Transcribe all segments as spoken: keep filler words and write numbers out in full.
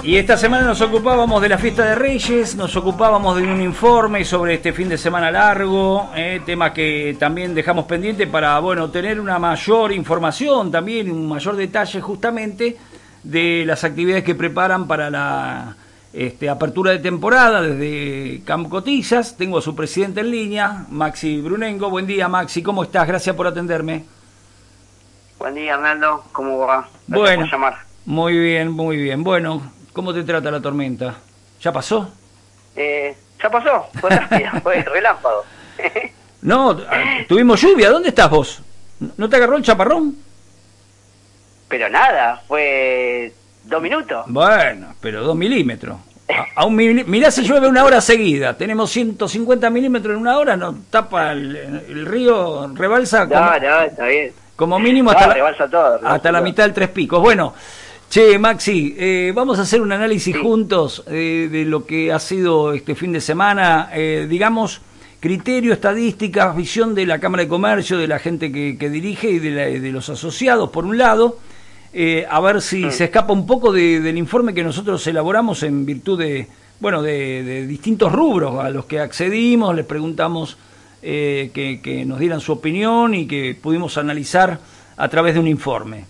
Y esta semana nos ocupábamos de la fiesta de Reyes, nos ocupábamos de un informe sobre este fin de semana largo, eh, tema que también dejamos pendiente para, bueno, tener una mayor información, también un mayor detalle justamente de las actividades que preparan para la este, apertura de temporada desde Camp Cotizas. Tengo a su presidente en línea, Maxi Brunengo. Buen día, Maxi, ¿cómo estás? Gracias por atenderme. Buen día, Arnaldo, ¿cómo va? Gracias bueno, por llamar. Muy bien, muy bien. Bueno, ¿cómo te trata la tormenta? ¿Ya pasó? Eh, ya pasó, fue rápida, fue relámpago. No, tuvimos lluvia. ¿Dónde estás vos? ¿No te agarró el chaparrón? Pero nada, fue dos minutos. Bueno, pero dos milímetros. A, a un mil, mirá si llueve una hora seguida. Tenemos ciento cincuenta milímetros en una hora, nos tapa el, el río, rebalsa. No, como, no, está bien. Como mínimo no, hasta, rebalsa todo, rebalsa hasta la todo. mitad del Tres Picos. Bueno, che, Maxi, eh, vamos a hacer un análisis sí. juntos eh, de lo que ha sido este fin de semana, eh, digamos, criterio, estadísticas, visión de la Cámara de Comercio, de la gente que, que dirige y de, la, de los asociados, por un lado, eh, a ver si sí. se escapa un poco de, del informe que nosotros elaboramos en virtud de, bueno, de, de distintos rubros a los que accedimos, les preguntamos eh, que, que nos dieran su opinión y que pudimos analizar a través de un informe.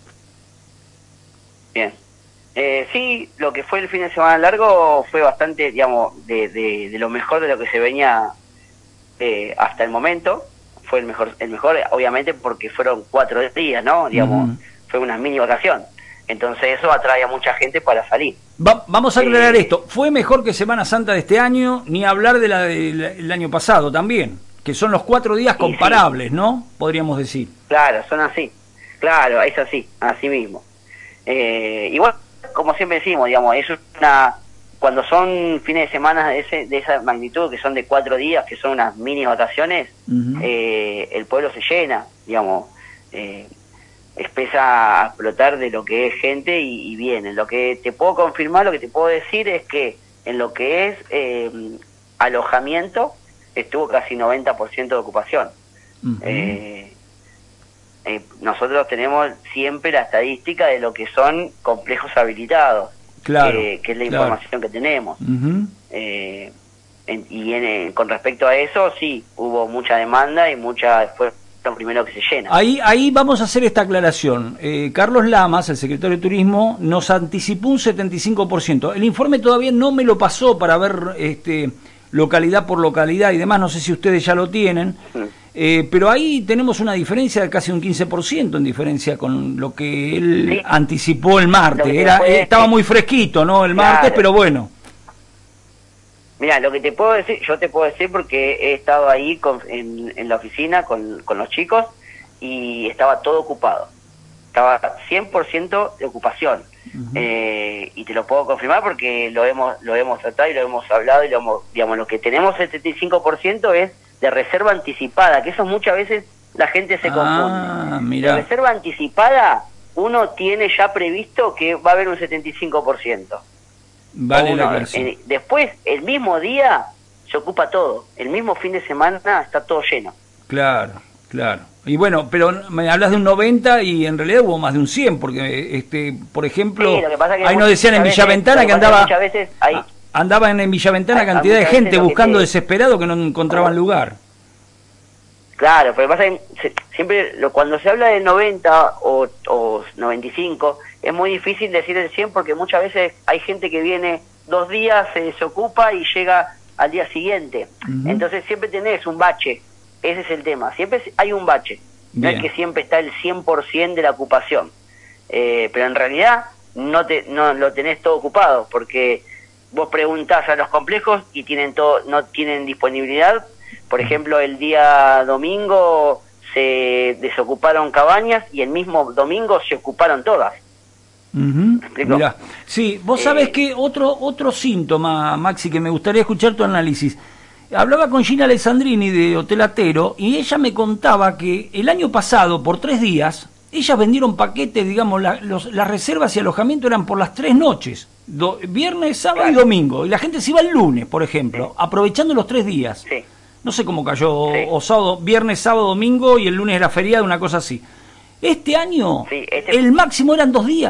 Bien. Eh, sí, lo que fue el fin de semana largo fue bastante, digamos, de, de, de lo mejor de lo que se venía eh, hasta el momento. Fue el mejor, el mejor, obviamente, porque fueron cuatro días, ¿no? Digamos, uh-huh. fue una mini vacación. Entonces eso atrae a mucha gente para salir. Va, vamos a aclarar eh, esto. ¿Fue mejor que Semana Santa de este año? Ni hablar de la del año pasado también, que son los cuatro días comparables, sí. ¿no? Podríamos decir. Claro, son así. Claro, es así, así mismo. Eh, igual, como siempre decimos, digamos, es una cuando son fines de semana de, ese, de esa magnitud, que son de cuatro días, que son unas mini vacaciones, uh-huh. eh, el pueblo se llena, digamos, eh, empieza a explotar de lo que es gente y, y viene. Lo que te puedo confirmar, lo que te puedo decir es que en lo que es eh, alojamiento, estuvo casi noventa por ciento de ocupación. Uh-huh. eh, Eh, nosotros tenemos siempre la estadística de lo que son complejos habilitados, claro, eh, que es la claro. información que tenemos. Uh-huh. eh, en, y en, con respecto a eso, sí, hubo mucha demanda y mucha fue lo primero que se llena. Ahí, ahí vamos a hacer esta aclaración. Eh, Carlos Lamas, el secretario de Turismo, nos anticipó un setenta y cinco por ciento. El informe todavía no me lo pasó para ver este, localidad por localidad y demás, no sé si ustedes ya lo tienen. Uh-huh. Eh, pero ahí tenemos una diferencia de casi un quince por ciento en diferencia con lo que él sí. anticipó el martes. Era, eh, estaba muy fresquito, ¿no? El claro. martes, pero bueno. Mira, lo que te puedo decir, yo te puedo decir porque he estado ahí con, en, en la oficina con, con los chicos y estaba todo ocupado. Estaba cien por ciento de ocupación. Uh-huh. eh, y te lo puedo confirmar porque lo hemos lo hemos tratado y lo hemos hablado y lo hemos, digamos, lo que tenemos el setenta y cinco por ciento es de reserva anticipada, que eso muchas veces la gente se ah, confunde. Mirá. De reserva anticipada, uno tiene ya previsto que va a haber un setenta y cinco por ciento. Vale uno, la clase. En, después, el mismo día, se ocupa todo. El mismo fin de semana está todo lleno. Claro, claro. Y bueno, pero me hablas de un noventa y en realidad hubo más de un cien, porque, este por ejemplo, sí, lo que pasa que ahí nos decían en Villaventana que, que andaba... Muchas veces hay... Ah, Andaban en Villaventana a, cantidad a de gente buscando te... desesperado que no encontraban oh. lugar. Claro, pero pasa que se, siempre lo, cuando se habla del noventa o, o noventa y cinco es muy difícil decir el cien porque muchas veces hay gente que viene dos días, se desocupa y llega al día siguiente. Uh-huh. Entonces siempre tenés un bache, ese es el tema, siempre hay un bache. No es que siempre está el cien por ciento de la ocupación, eh, pero en realidad no, te, no lo tenés todo ocupado porque... Vos preguntás a los complejos y tienen todo, no tienen disponibilidad. Por ejemplo, el día domingo se desocuparon cabañas y el mismo domingo se ocuparon todas. Uh-huh. Mirá. Sí, vos sabés eh, que otro otro síntoma, Maxi, que me gustaría escuchar tu análisis. Hablaba con Gina Alessandrini de Hotel Atero y ella me contaba que el año pasado, por tres días, ellas vendieron paquetes, digamos, la, los, las reservas y alojamiento eran por las tres noches. Do, viernes, sábado claro. y domingo. Y la gente se iba el lunes, por ejemplo, sí. aprovechando los tres días. Sí. No sé cómo cayó, sí. o sábado, viernes, sábado, domingo y el lunes era feriado, una cosa así. Este año, sí, este... el máximo eran dos días.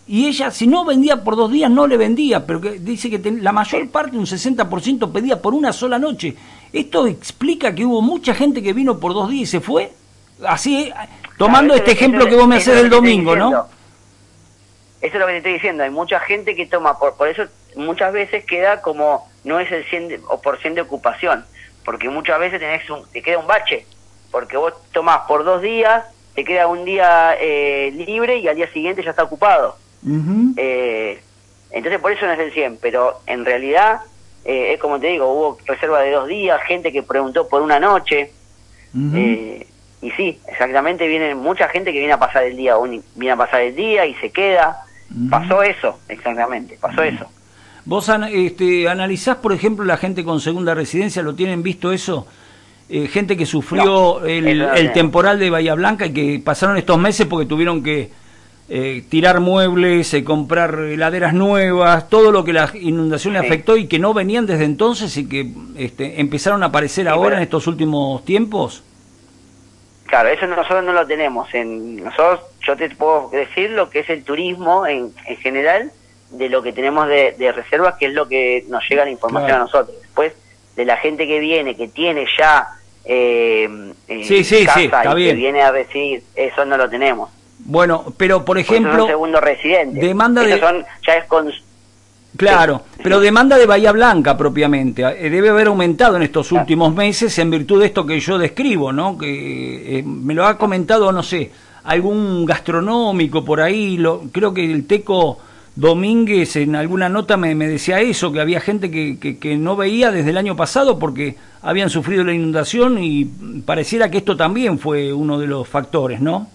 y ella, si no vendía por dos días, no le vendía, pero que dice que ten, la mayor parte, un sesenta por ciento, pedía por una sola noche. ¿Esto explica que hubo mucha gente que vino por dos días y se fue? Así, tomando claro, este eso, ejemplo eso, que vos me eso haces es del lo que estoy domingo, diciendo. ¿no? Eso es lo que te estoy diciendo. Hay mucha gente que toma, por, por eso muchas veces queda como, no es el cien de, o por cien de ocupación, porque muchas veces tenés un, te queda un bache, porque vos tomás por dos días, te queda un día eh, libre y al día siguiente ya está ocupado. Uh-huh. eh, entonces por eso no es el cien, pero en realidad eh, es como te digo, hubo reserva de dos días, gente que preguntó por una noche. Uh-huh. eh, y sí, exactamente, viene mucha gente que viene a pasar el día, un, viene a pasar el día y se queda. Uh-huh. Pasó eso, exactamente, pasó uh-huh. eso. ¿Vos an este, analizás, por ejemplo, la gente con segunda residencia, lo tienen visto eso? Eh, gente que sufrió no, el, no el temporal de Bahía Blanca y que pasaron estos meses porque tuvieron que eh, tirar muebles, eh, comprar heladeras nuevas, todo lo que la inundación le sí. afectó y que no venían desde entonces y que este, empezaron a aparecer sí, ahora pero... en estos últimos tiempos. Claro, eso nosotros no lo tenemos. En nosotros, yo te puedo decir lo que es el turismo en, en general, de lo que tenemos de, de reservas, que es lo que nos llega la información claro. a nosotros. Después, de la gente que viene, que tiene ya eh, eh, sí, sí, casa sí, está y bien. que viene a recibir, eso no lo tenemos. Bueno, pero por ejemplo... Pues son segundo residente. Demanda de... son, ya es con... Claro, sí. pero demanda de Bahía Blanca propiamente, debe haber aumentado en estos claro. últimos meses en virtud de esto que yo describo, ¿no? Que eh, me lo ha comentado, no sé, algún gastronómico por ahí, lo, creo que el Teco Domínguez en alguna nota me, me decía eso, que había gente que, que, que no veía desde el año pasado porque habían sufrido la inundación y pareciera que esto también fue uno de los factores, ¿no?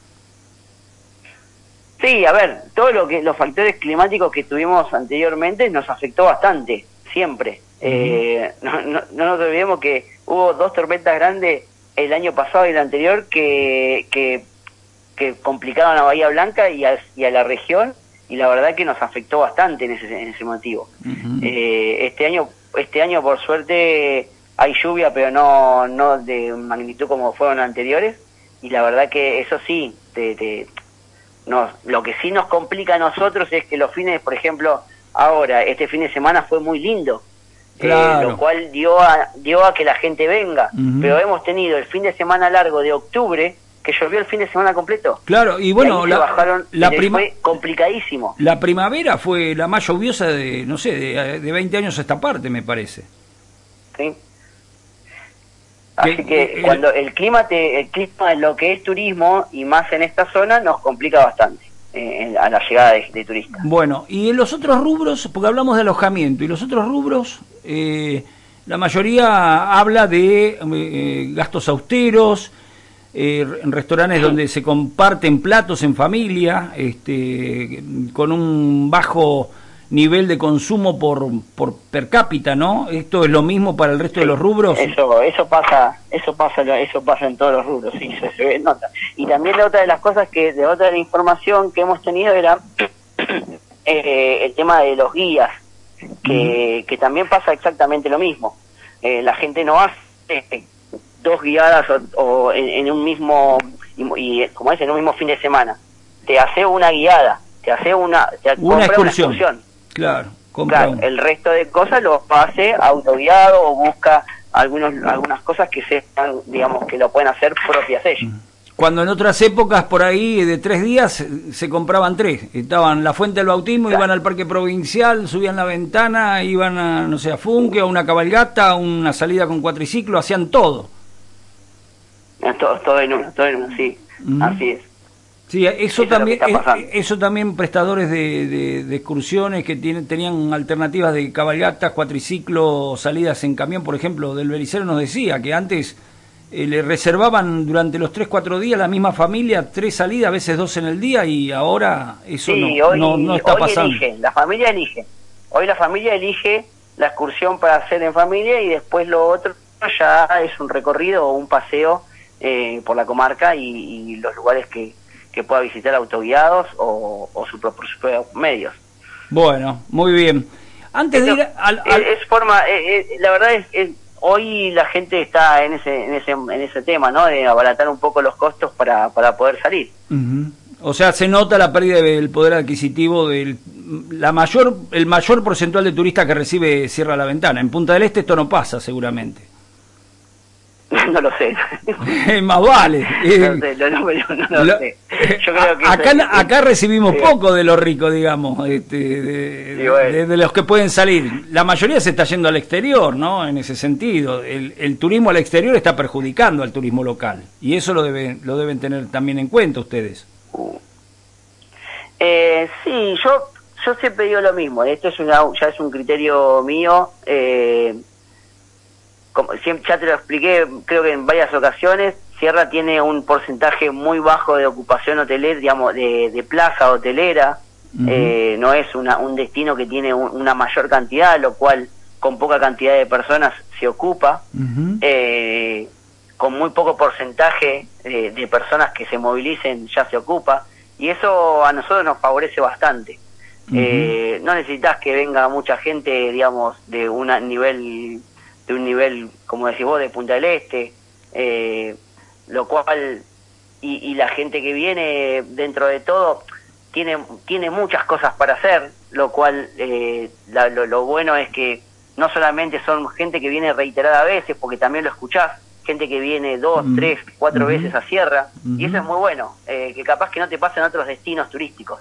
Sí, a ver, todo lo que los factores climáticos que tuvimos anteriormente nos afectó bastante, siempre. Uh-huh. eh, no, no, no nos olvidemos que hubo dos tormentas grandes el año pasado y el anterior que, que, que complicaron a Bahía Blanca y a, y a la región, y la verdad que nos afectó bastante en ese, en ese motivo. Uh-huh. eh, este año, este año por suerte hay lluvia, pero no, no de magnitud como fueron anteriores, y la verdad que eso sí, te... te Nos, lo que sí nos complica a nosotros es que los fines, por ejemplo, ahora, este fin de semana fue muy lindo, claro. eh, lo cual dio a, dio a que la gente venga, uh-huh. pero hemos tenido el fin de semana largo de octubre, que llovió el fin de semana completo. Claro, y bueno, y la, bajaron, la prima, fue complicadísimo. La primavera fue la más lluviosa de, no sé, de, de veinte años a esta parte, me parece. Sí. Así que, que el, cuando el clima te, el clima lo que es turismo y más en esta zona nos complica bastante eh, a la llegada de, de turistas. Bueno, y en los otros rubros, porque hablamos de alojamiento, y los otros rubros, eh, la mayoría habla de eh, gastos austeros, eh, en restaurantes sí. donde se comparten platos en familia, este, con un bajo nivel de consumo por por per cápita, ¿no? Esto es lo mismo para el resto sí, de los rubros. Eso eso pasa, eso pasa, eso pasa en todos los rubros, sí, se, se nota. Y también la otra de las cosas que de otra de la información que hemos tenido era eh, el tema de los guías, que mm. que también pasa exactamente lo mismo. Eh, la gente no hace eh, dos guiadas o, o en, en un mismo y, y como es en un mismo fin de semana. Te hace una guiada, te hace una te una excursión. Una excursión. Claro, claro, el resto de cosas lo hace autoguiado o busca algunos algunas cosas que sean, digamos, que lo pueden hacer propias ellos. Cuando en otras épocas por ahí de tres días se compraban tres, estaban la Fuente del Bautismo, claro. iban al Parque Provincial, subían la ventana, iban a, no sé, a Funque, a una cabalgata, a una salida con cuatriciclo, hacían todo. Todo, todo en uno, todo en uno, sí, uh-huh. así es. Sí, eso, eso también, es eso también prestadores de, de, de excursiones que tienen, tenían alternativas de cabalgatas, cuatriciclos, salidas en camión, por ejemplo, del Belicero nos decía que antes eh, le reservaban durante los tres, cuatro días la misma familia, tres salidas, a veces dos en el día, y ahora eso sí, no, hoy, no, no está hoy pasando. Elige, la familia elige, hoy la familia elige la excursión para hacer en familia y después lo otro ya es un recorrido o un paseo eh, por la comarca y, y los lugares que que pueda visitar autoguiados o, o su, por sus propios medios. Bueno, muy bien. Antes Esto, de ir al... al... Es, es forma, eh, eh, la verdad es, es, hoy la gente está en ese en ese en ese tema, ¿no? De abaratar un poco los costos para, para poder salir. Uh-huh. O sea, se nota la pérdida del poder adquisitivo del la mayor el mayor porcentual de turistas que recibe cierra la ventana. En Punta del Este esto no pasa seguramente. No lo sé. Más vale. No sé, no, no, no, no lo sé. Yo creo que acá, es, acá recibimos sí. poco de los ricos, digamos, este, de, sí, bueno. de, de los que pueden salir. La mayoría se está yendo al exterior, ¿no? En ese sentido. El, el turismo al exterior está perjudicando al turismo local. Y eso lo deben, lo deben tener también en cuenta ustedes. Eh, sí, yo yo siempre digo lo mismo. Esto es una, ya es un criterio mío. Eh, como siempre, ya te lo expliqué, creo que en varias ocasiones. Sierra tiene un porcentaje muy bajo de ocupación hotelera, digamos, de, de plaza hotelera. Uh-huh. eh, no es una, un destino que tiene un, una mayor cantidad, lo cual con poca cantidad de personas se ocupa. Uh-huh. eh, con muy poco porcentaje de, de personas que se movilicen ya se ocupa, y eso a nosotros nos favorece bastante. Uh-huh. eh, no necesitas que venga mucha gente, digamos, de un nivel de un nivel, como decís vos, de Punta del Este, eh, lo cual, y, y la gente que viene, dentro de todo, tiene tiene muchas cosas para hacer, lo cual, eh, la, lo, lo bueno es que no solamente son gente que viene reiterada veces, porque también lo escuchás, gente que viene dos, uh-huh. tres, cuatro uh-huh. veces a Sierra, uh-huh. y eso es muy bueno, eh, que capaz que no te pasa en otros destinos turísticos.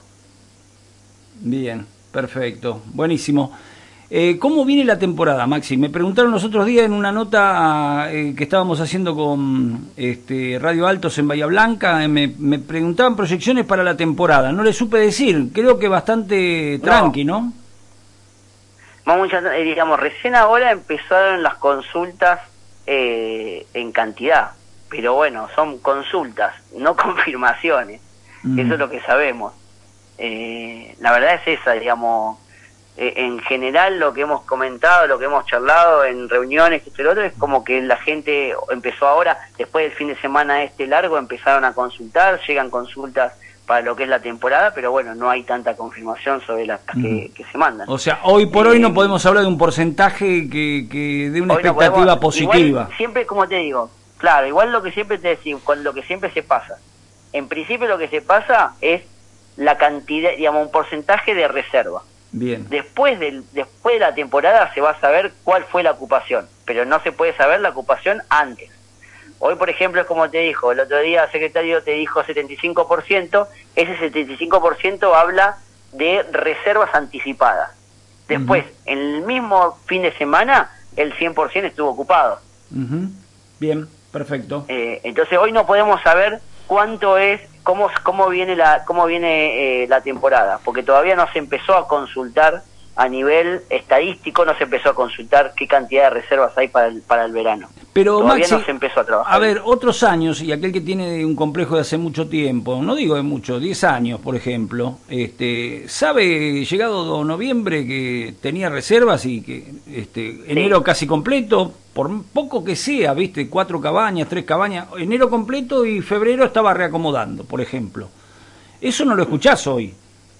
Bien, perfecto, buenísimo. Eh, ¿Cómo viene la temporada, Maxi? Me preguntaron los otros días en una nota eh, que estábamos haciendo con este, Radio Altos en Bahía Blanca, eh, me, me preguntaban proyecciones para la temporada. No le supe decir, creo que bastante tranqui, ¿no? ¿no? Vamos, eh, digamos, recién ahora empezaron las consultas eh, en cantidad, pero bueno, son consultas, no confirmaciones. Mm. Eso es lo que sabemos. Eh, la verdad es esa, digamos... en general lo que hemos comentado, lo que hemos charlado en reuniones, esto y lo otro, es como que la gente empezó ahora, después del fin de semana este largo, empezaron a consultar, llegan consultas para lo que es la temporada, pero bueno, no hay tanta confirmación sobre las que, mm. que se mandan. O sea, hoy por eh, hoy no podemos hablar de un porcentaje que, que de una expectativa no podemos, positiva. Igual, siempre, como te digo, claro, igual lo que siempre te decimos, con lo que siempre se pasa. En principio lo que se pasa es la cantidad, digamos, un porcentaje de reserva. Bien. Después del después de la temporada se va a saber cuál fue la ocupación, pero no se puede saber la ocupación antes. Hoy, por ejemplo, es como te dijo, el otro día el secretario te dijo setenta y cinco por ciento, ese setenta y cinco por ciento habla de reservas anticipadas. Después, uh-huh. en el mismo fin de semana, el cien por ciento estuvo ocupado. Uh-huh. Bien, perfecto. Eh, entonces hoy no podemos saber cuánto es, cómo cómo viene la cómo viene eh, la temporada, porque todavía no se empezó a consultar a nivel estadístico, no se empezó a consultar qué cantidad de reservas hay para el, para el verano. Pero todavía Maxi, no se empezó a trabajar. A ver, otros años, y aquel que tiene un complejo de hace mucho tiempo, no digo de mucho, diez años, por ejemplo, este, sabe, llegado noviembre, que tenía reservas y que este, enero sí. casi completo, por poco que sea, viste, cuatro cabañas, tres cabañas, enero completo y febrero estaba reacomodando, por ejemplo. Eso no lo escuchás hoy.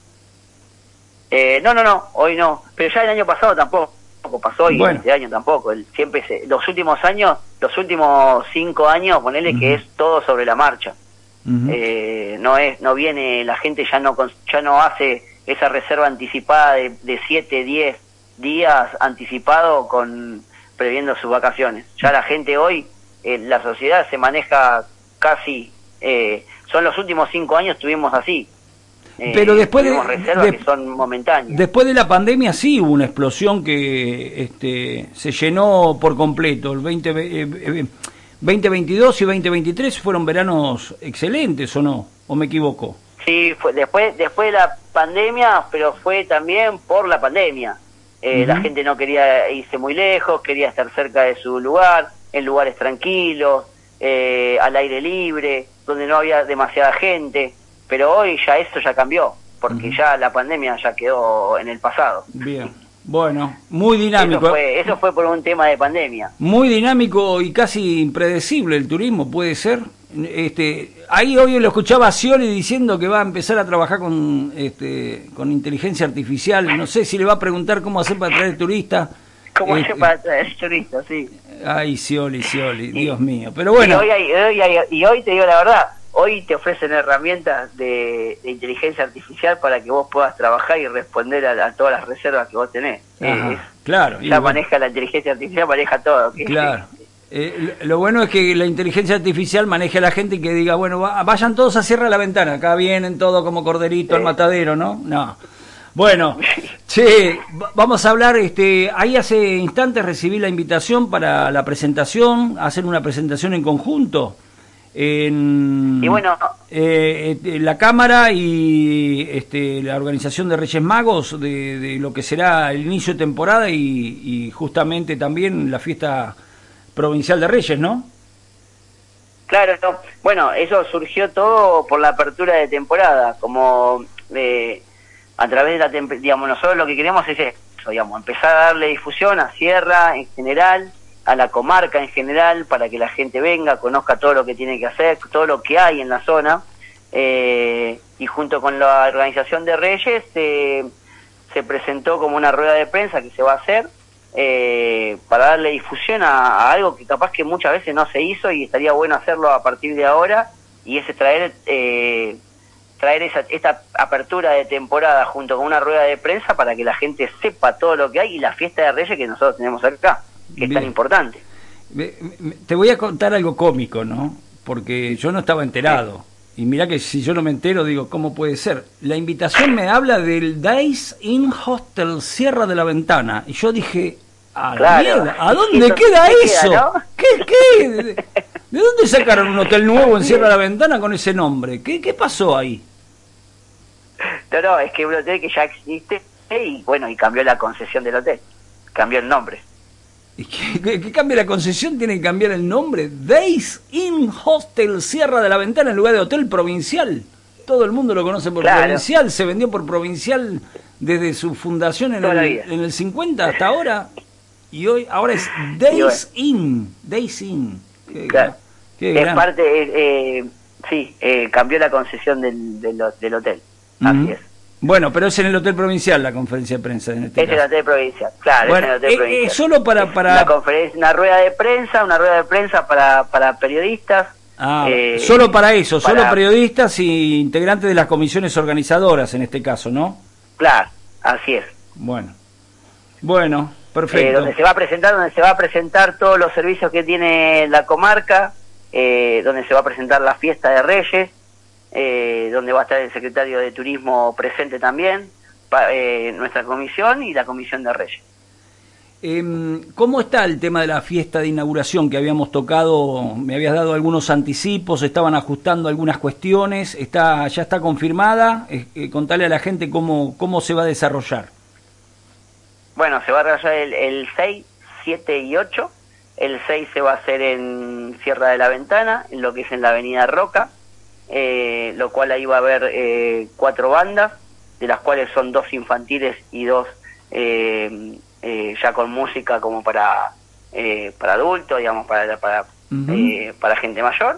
Eh, no, no, no, hoy no, pero ya el año pasado tampoco pasó y bueno. Este año tampoco, el, siempre se, los últimos años, los últimos cinco años, ponele uh-huh. que es todo sobre la marcha. Uh-huh. eh, no es, no viene, la gente ya no ya no hace esa reserva anticipada de, de siete, diez días anticipado con previendo sus vacaciones. Ya la gente hoy, eh, la sociedad se maneja casi, eh, son los últimos cinco años tuvimos así. Pero después de, reservas de, que son momentáneas. Después de la pandemia sí hubo una explosión que este, se llenó por completo. El veinte, eh, veinte veintidós y veinte veintitrés fueron veranos excelentes, ¿o no? ¿O me equivoco? Sí, fue después después de la pandemia, pero fue también por la pandemia. Eh, uh-huh. La gente no quería irse muy lejos, quería estar cerca de su lugar, en lugares tranquilos, eh, al aire libre, donde no había demasiada gente. Pero hoy ya eso ya cambió, porque uh-huh. ya la pandemia ya quedó en el pasado. Bien, bueno, muy dinámico. Eso fue, eso fue por un tema de pandemia. Muy dinámico y casi impredecible el turismo, puede ser. Este, ahí hoy lo escuchaba a Scioli diciendo que va a empezar a trabajar con, este, con inteligencia artificial. No sé si le va a preguntar cómo hacer para traer turistas. ¿Cómo este, hacer para traer turistas? Sí. Ay, Scioli, Scioli, Dios mío. Pero bueno. Y hoy, hay, hoy hay, y hoy te digo la verdad. hoy te ofrecen herramientas de, de inteligencia artificial para que vos puedas trabajar y responder a, a todas las reservas que vos tenés. Ajá, eh, claro. Ya bueno, maneja la inteligencia artificial, maneja todo. Que, claro. Eh, lo bueno es que la inteligencia artificial maneje a la gente y que diga, bueno, va, vayan todos a Cierra la Ventana, acá vienen todos como corderito al Sí. matadero, ¿no? No. Bueno, che, va- vamos a hablar, este, ahí hace instantes recibí la invitación para la presentación, hacer una presentación en conjunto en Y bueno, eh, eh, la Cámara y este, la Organización de Reyes Magos de, de lo que será el inicio de temporada y, y justamente también la fiesta provincial de Reyes, ¿no? claro, no. Bueno, eso surgió todo por la apertura de temporada, como eh, a través de la temporada, digamos, nosotros lo que queremos es eso, digamos, empezar a darle difusión a Sierra en general, a la comarca en general, para que la gente venga, conozca todo lo que tiene que hacer, todo lo que hay en la zona, eh, y junto con la organización de Reyes eh, se presentó como una rueda de prensa que se va a hacer, eh, para darle difusión a, a algo que capaz que muchas veces no se hizo y estaría bueno hacerlo a partir de ahora, y ese traer eh, traer esa, esta apertura de temporada junto con una rueda de prensa para que la gente sepa todo lo que hay y la fiesta de Reyes que nosotros tenemos acá, que es Bien. tan importante. Me- me- Te voy a contar algo cómico, ¿no? Porque yo no estaba enterado. Y mirá que si yo no me entero, digo, ¿cómo puede ser? La invitación me habla del Days Inn Hostel Sierra de la Ventana. Y yo dije, a la Claro. mierda, ¿a dónde ¿Dónde queda queda, eso? no? ¿Qué, qué? ¿De, de dónde sacaron un hotel nuevo en Sierra de la Ventana con ese nombre? ¿Qué, qué pasó ahí? No, no, es que un hotel que ya existe y bueno, y cambió la concesión del hotel, cambió el nombre. ¿Y ¿Qué, qué, qué cambia la concesión? ¿Tiene que cambiar el nombre? Days Inn Hostel Sierra de la Ventana en lugar de Hotel Provincial. Todo el mundo lo conoce por Claro. Provincial. Se vendió por Provincial desde su fundación en Toda la el, vida. en el cincuenta hasta ahora. Y hoy ahora es Days Inn. Days Inn. Qué, Claro. qué Es gran- parte, eh, eh, sí, eh, cambió la concesión del, del, del hotel, así Ujú. es. Bueno, pero es en el Hotel Provincial la conferencia de prensa en este Es el caso. hotel provincial, claro, Bueno, es el hotel eh, provincial. eh, solo para- Es para- Una conferencia, una rueda de prensa, una rueda de prensa para, para periodistas. Ah, eh, solo para eso, solo para- periodistas y integrantes de las comisiones organizadoras en este caso, ¿no? Claro, así es. Bueno, bueno, Eh, perfecto. donde se va a presentar, donde se va a presentar todos los servicios que tiene la comarca, eh, donde se va a presentar la fiesta de Reyes, eh, donde va a estar el secretario de Turismo presente también, pa- eh, nuestra comisión y la comisión de Reyes. Em, ¿Cómo está el tema de la fiesta de inauguración que habíamos tocado? Me habías dado algunos anticipos, estaban ajustando algunas cuestiones, está ya está confirmada. Eh, eh, contale a la gente cómo cómo se va a desarrollar. Bueno, se va a realizar el, el seis, siete y ocho. El seis se va a hacer en Sierra de la Ventana, en lo que es en la Avenida Roca, eh, lo cual ahí va a haber eh, cuatro bandas, de las cuales son dos infantiles y dos eh, eh, ya con música como para eh, para adultos, digamos, para para, Ujú. eh, para gente mayor.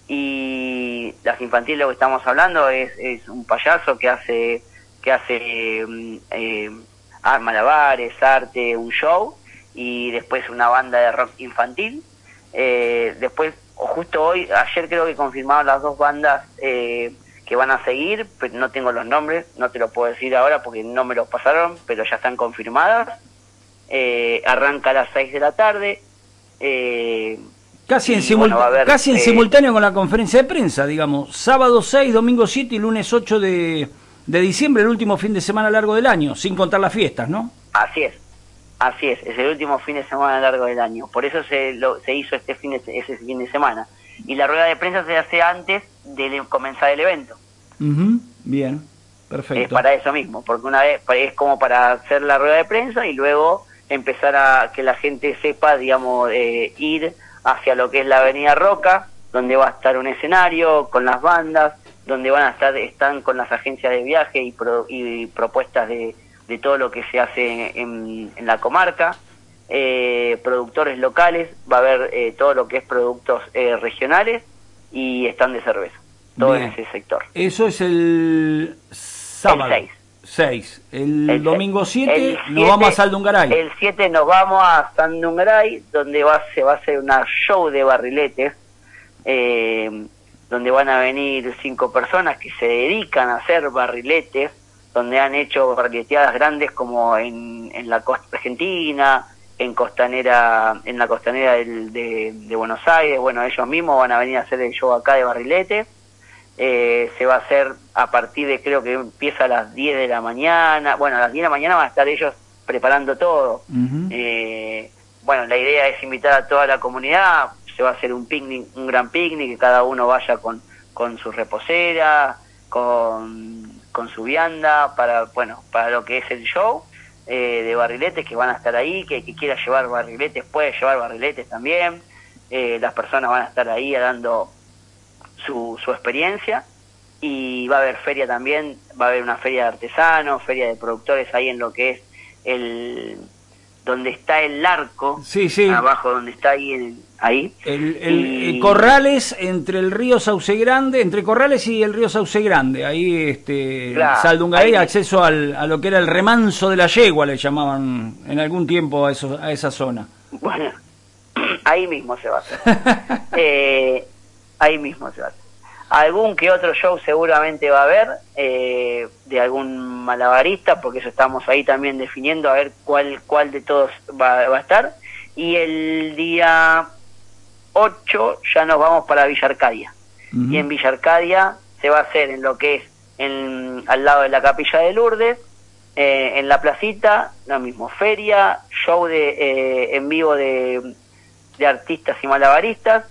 Y las infantiles, lo que estamos hablando es, es un payaso que hace que hace eh, eh, ah, malabares, arte, un show, y después una banda de rock infantil. Eh, después, justo hoy, ayer creo que confirmaron las dos bandas eh, que van a seguir, pero no tengo los nombres, no te lo puedo decir ahora porque no me los pasaron, pero ya están confirmadas. Eh, arranca a las seis de la tarde. Eh, Casi, en, y, simul- bueno, va a haber, casi en eh, simultáneo con la conferencia de prensa, digamos. Sábado seis, domingo siete y lunes ocho de, de diciembre, el último fin de semana largo del año, sin contar las fiestas, ¿no? Así es, así es, es el último fin de semana largo del año, por eso se lo, se hizo este fin de, ese fin de semana. Y la rueda de prensa se hace antes de comenzar el evento. Ujú, bien, Es perfecto. para eso mismo, porque una vez es como para hacer la rueda de prensa y luego empezar a que la gente sepa, digamos, eh, ir hacia lo que es la Avenida Roca, donde va a estar un escenario con las bandas, donde van a estar, están con las agencias de viaje y, pro- y propuestas de, de todo lo que se hace en, en la comarca, eh, productores locales, va a haber eh, todo lo que es productos eh, regionales y stand de cerveza, todo Bien. en ese sector. Eso es el sábado. El seis. seis. El, El domingo seis. siete El nos siete, vamos a Saldungaray. El siete nos vamos a Saldungaray, donde va, se va a hacer una show de barriletes, eh, donde van a venir cinco personas que se dedican a hacer barriletes, donde han hecho barrileteadas grandes como en, en la costa argentina, en costanera, en la costanera del, de, de Buenos Aires. Bueno, ellos mismos van a venir a hacer el show acá de barrilete. Eh, se va a hacer a partir de, creo que empieza a las diez de la mañana. Bueno, a las diez de la mañana van a estar ellos preparando todo. Uh-huh. eh, bueno, la idea es invitar a toda la comunidad. Se va a hacer un picnic, un gran picnic, que cada uno vaya con, con su reposera, con, con su vianda, para, bueno, para lo que es el show. Eh, de barriletes que van a estar ahí, que, que quiera llevar barriletes puede llevar barriletes también. Eh, las personas van a estar ahí dando su, su experiencia, y va a haber feria también, va a haber una feria de artesanos, feria de productores ahí en lo que es el donde está el arco, sí, sí. abajo donde está ahí el, ahí el, el, y... el Corrales, entre el río Sauce Grande, entre Corrales y el río Sauce Grande, ahí este claro, Saldungarí, acceso al, a lo que era el remanso de la yegua, le llamaban en algún tiempo a, eso, a esa zona. Bueno, ahí mismo se va a hacer. eh, ahí mismo se va a hacer. Algún que otro show seguramente va a haber, eh, de algún malabarista, porque eso estamos ahí también definiendo, a ver cuál cuál de todos va, va a estar. Y el día ocho ya nos vamos para Villa Arcadia. Uh-huh. Y en Villa Arcadia se va a hacer en lo que es en, al lado de la Capilla de Lourdes, eh, en la placita, lo mismo, feria, show de eh, en vivo de, de artistas y malabaristas,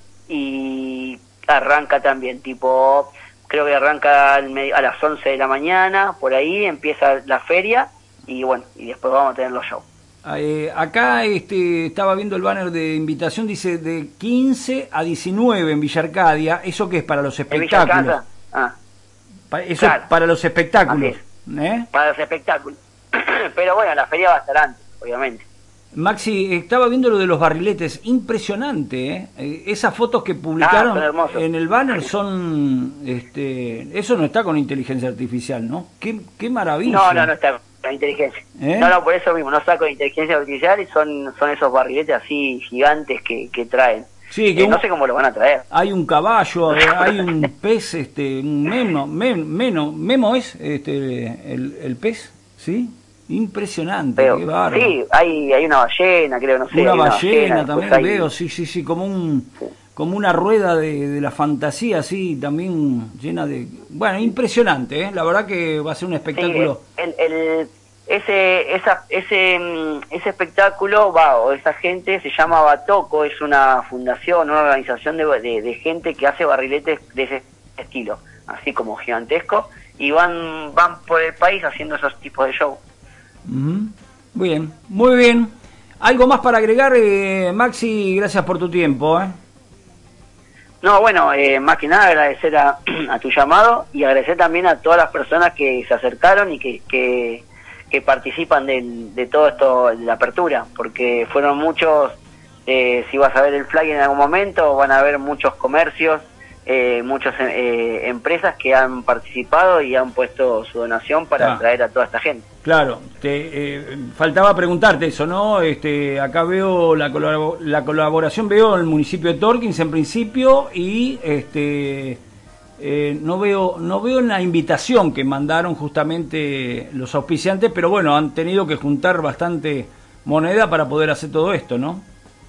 y arranca también, tipo, creo que arranca al medio, a las once de la mañana, por ahí empieza la feria, y bueno, y después vamos a tener los shows. Eh, acá este, estaba viendo el banner de invitación, dice de quince a diecinueve en Villa Arcadia. ¿Eso qué es para los espectáculos? Ah, Eso claro. Es para los espectáculos. ¿Eh? Para los espectáculos. Pero bueno, la feria va a estar antes, obviamente. Maxi, estaba viendo lo de los barriletes, impresionante, ¿eh? Esas fotos que publicaron ah, en el banner son, este, eso no está con inteligencia artificial, ¿no? Qué, qué maravilla. No, no, no está con inteligencia. ¿Eh? No, no, por eso mismo, no está con inteligencia artificial, y son, son esos barriletes así gigantes que, que traen. Sí, que eh, un, no sé cómo lo van a traer. Hay un caballo, hay un pez, este, un memo, mem, memo, memo es este, el, el pez, ¿sí? Impresionante, veo. Qué bárbaro. Sí, hay, hay una ballena, creo, no sé. Una ballena, ballena también hay... veo, sí, sí, sí, como un sí. como una rueda de, de la fantasía, así, también llena de... Bueno, impresionante, ¿eh? La verdad que va a ser un espectáculo. Sí, el, el, ese, esa, ese, ese espectáculo, va, o esa gente, se llama Batoco, es una fundación, una organización de, de, de gente que hace barriletes de ese estilo, así como gigantesco, y van, van por el país haciendo esos tipos de show. Uh-huh. Bien, muy bien. ¿Algo más para agregar, eh, Maxi? Gracias por tu tiempo. ¿eh? No, bueno, eh, más que nada agradecer a, a tu llamado, y agradecer también a todas las personas que se acercaron y que, que, que participan del, de todo esto, de la apertura, porque fueron muchos, eh, si vas a ver el flyer en algún momento, van a haber muchos comercios, eh, muchas eh, empresas que han participado y han puesto su donación para ah. traer a toda esta gente. Claro, te, eh, faltaba preguntarte eso, ¿no? Este, acá veo la, colabor la colaboración, veo el municipio de Torkins en principio, y este eh, no veo no veo la invitación que mandaron justamente los auspiciantes, pero bueno, han tenido que juntar bastante moneda para poder hacer todo esto, ¿no?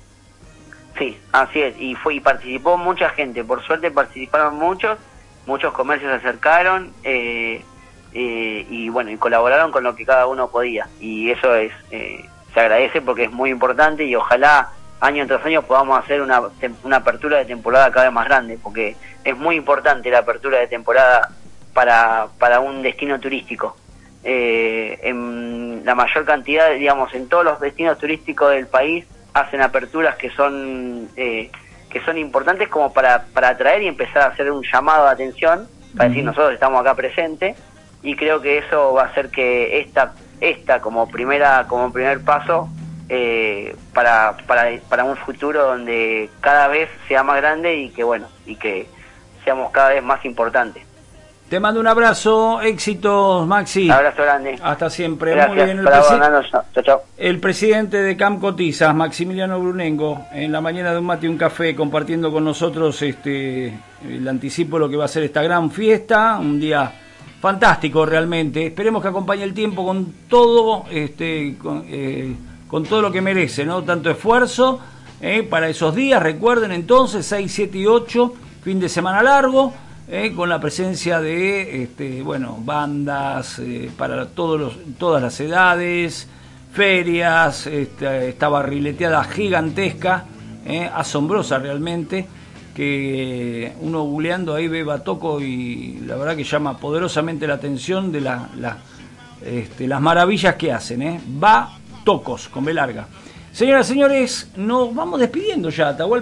Sí, así es, y fue y participó mucha gente, por suerte participaron muchos, muchos comercios se acercaron, eh, eh, y bueno, y colaboraron con lo que cada uno podía, y eso es eh, se agradece porque es muy importante, y ojalá año tras año podamos hacer una, una apertura de temporada cada vez más grande, porque es muy importante la apertura de temporada para, para un destino turístico. Eh, en la mayor cantidad, digamos, en todos los destinos turísticos del país hacen aperturas que son eh, que son importantes como para, para atraer y empezar a hacer un llamado de atención, para uh-huh. decir nosotros estamos acá presentes, y creo que eso va a hacer que esta esta como primera como primer paso eh, para, para para un futuro donde cada vez sea más grande y que bueno y que seamos cada vez más importantes. Te mando un abrazo, éxitos, Maxi. Un abrazo grande. Hasta siempre. Gracias. Muy bien. El, Para presi chao, chao. el presidente de Camp Cotizas, Maximiliano Brunengo, en la mañana de un mate y un café, compartiendo con nosotros este el anticipo de lo que va a ser esta gran fiesta. Un día fantástico realmente. Esperemos que acompañe el tiempo con todo, este, con, eh, con todo lo que merece, ¿no? Tanto esfuerzo eh, para esos días. Recuerden entonces, seis, siete y ocho, fin de semana largo. Eh, con la presencia de este, bueno, bandas eh, para todos los, todas las edades, ferias, este, esta barrileteada gigantesca, eh, asombrosa realmente, que uno googleando ahí ve Batoco y la verdad que llama poderosamente la atención de la, la, este, las maravillas que hacen. Eh. Batocos, con B larga. Señoras y señores, nos vamos despidiendo ya, Atahualpa.